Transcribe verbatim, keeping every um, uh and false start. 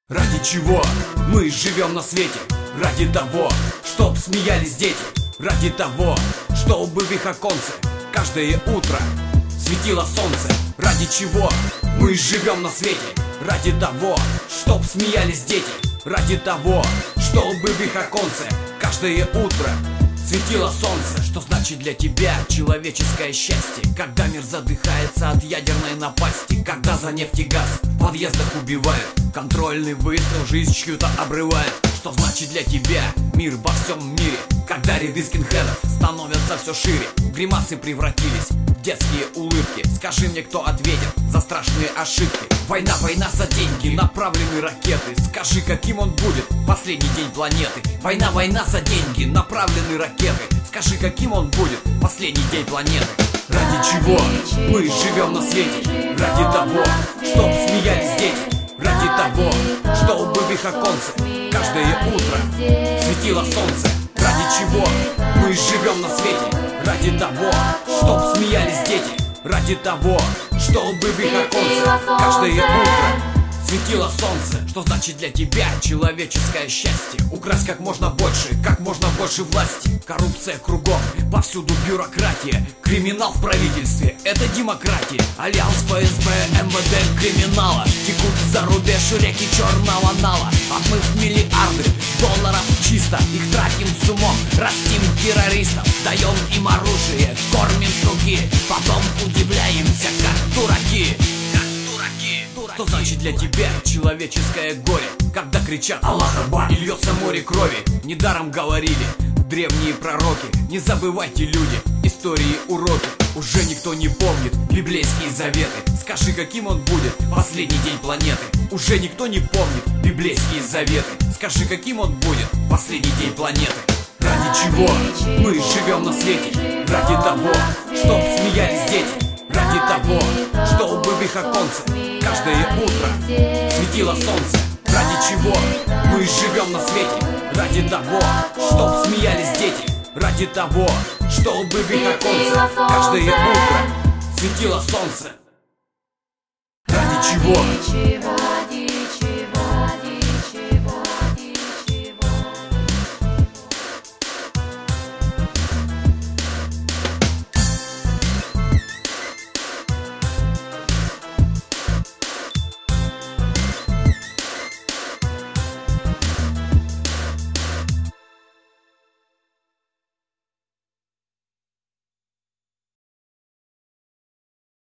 Ради чего мы живем на свете? Ради того, чтоб смеялись дети. Ради того, чтобы в их оконце каждое утро светило солнце. Ради чего мы живем на свете? Ради того, чтоб смеялись дети. Ради того, чтобы в их оконце каждое утро светило солнце. Что значит для тебя человеческое счастье? Когда мир задыхается от ядерной напасти, когда за нефть и газ в подъездах убивают, контрольный выстрел жизнь чью-то обрывает. Что значит для тебя мир во всем мире? Когда ряды скинхедов становятся все шире, гримасы превратились в детские улыбки. Скажи мне, кто ответит за страшные ошибки? Война, война за деньги, направлены ракеты. Скажи, каким он будет последний день планеты? Война, война за деньги, направлены ракеты. Скажи, каким он будет последний день планеты? Ради чего мы живем на свете? Ради того, чтоб смеялись дети. Ради того, чтобы в их оконце каждое утро светило солнце. Ради чего мы живем на свете? Ради того, чтоб смеялись дети. Ради того, чтобы в их оконце каждое утро светило солнце. Что значит для тебя человеческое счастье? Украсть как можно больше, как можно больше власти. Коррупция кругом, повсюду бюрократия. Криминал в правительстве — это демократия. Альянс ФСБ, МВД, криминала. Текут за рубеж реки черного нала. Отмыв миллиарды долларов чисто, их тратим с умом, растим террористов. Даем им оружие, кормим с руки, потом удивляемся, как дураки. Что значит для тебя человеческое горе? Когда кричат «Аллах Акбар» и льется море крови. Недаром говорили древние пророки: не забывайте, люди, истории уроки. Уже никто не помнит библейские заветы. Скажи, каким он будет последний день планеты? Уже никто не помнит библейские заветы. Скажи, каким он будет последний день планеты? Ради чего мы живем на свете? Ради того, чтоб смеялись дети. Ради того, чтобы в их оконце каждое утро светило солнце. Ради чего мы живем на свете? Ради того, чтоб смеялись дети. Ради того, чтобы в их оконце каждое утро светило солнце. Ради чего?